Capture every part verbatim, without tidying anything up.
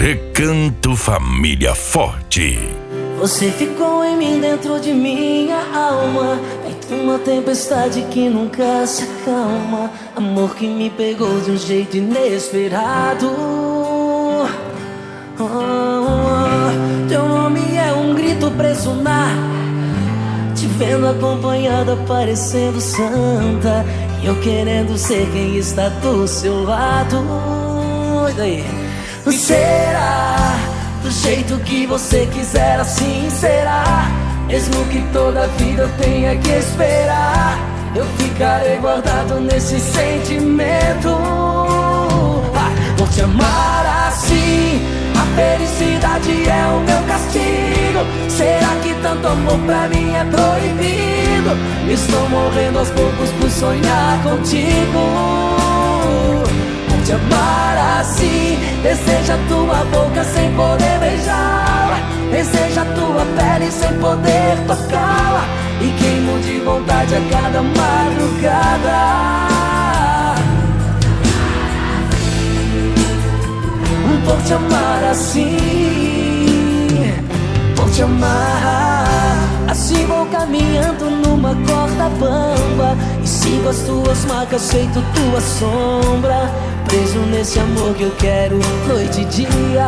Recanto Família Forte. Você ficou em mim dentro de minha alma, feito uma tempestade que nunca se acalma. Amor que me pegou de um jeito inesperado. Oh, oh, teu nome é um grito preso no ar, te vendo acompanhada parecendo santa, e eu querendo ser quem está do seu lado. E daí? Será do jeito que você quiser, assim será. Mesmo que toda vida eu tenha que esperar, eu ficarei guardado nesse sentimento. Ah, vou te amar assim, a felicidade é o meu castigo. Será que tanto amor pra mim é proibido? Estou morrendo aos poucos por sonhar contigo. Vou te amar assim, deseja tua boca sem poder beijá-la, deseja tua pele sem poder tocá-la, e queimo de vontade a cada madrugada. Vou te amar assim, vou te amar assim. Vou caminhando numa corda bamba e sigo as tuas marcas feito tua sombra, preso nesse amor que eu quero noite e dia.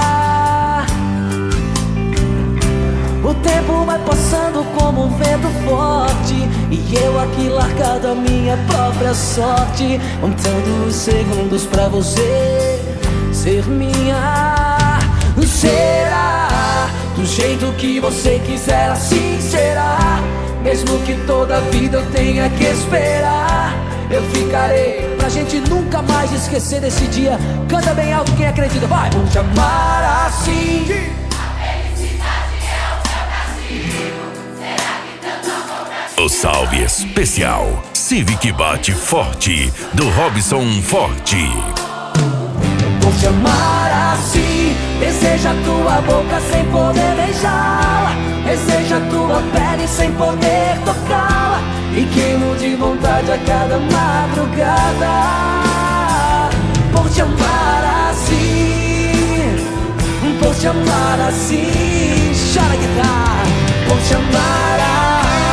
O tempo vai passando como um vento forte, e eu aqui largado a minha própria sorte, contando os segundos pra você ser minha. Será do jeito que você quiser, assim será. Mesmo que toda vida eu tenha que esperar, eu ficarei pra gente nunca mais esquecer desse dia. Canta bem alto quem acredita, vai! Vou te amar assim. A felicidade é o meu castigo. Será que tanto amor pra mim? O salve especial Civic Bate Forte, do Robson Forte. Vou te amar assim, deseja tua boca sem poder beijá-la, deseja tua pele sem poder tocá-la, e queimo de vontade a cada madrugada. Por te amar assim, por te amar assim, chora guitarra. Por te amar assim.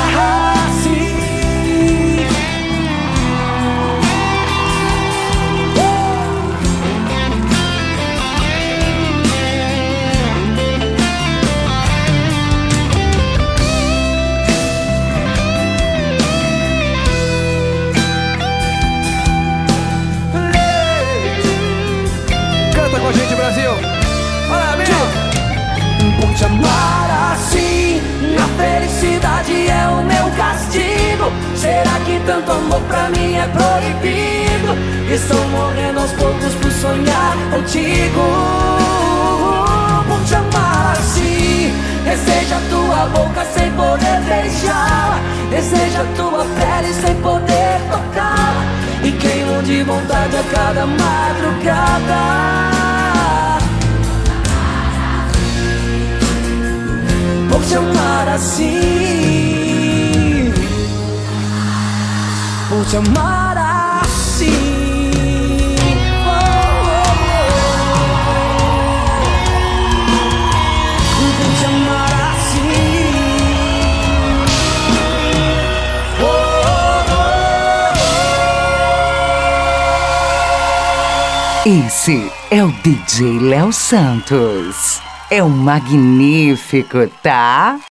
Com a gente, Brasil. Olha, amigo. Por te amar assim, a felicidade é o meu castigo. Será que tanto amor pra mim é proibido? Estou morrendo aos poucos por sonhar contigo. Por te amar assim, deseja tua boca sem poder beijá-la, deseja tua pele sem poder tocá-la, e queimo de vontade a cada madrugada. Vou te amar assim, vou te amar assim. Oh, oh, oh. Vou te amar assim. Oh, oh, oh. Esse é o D J Léo Santos. É um magnífico, tá?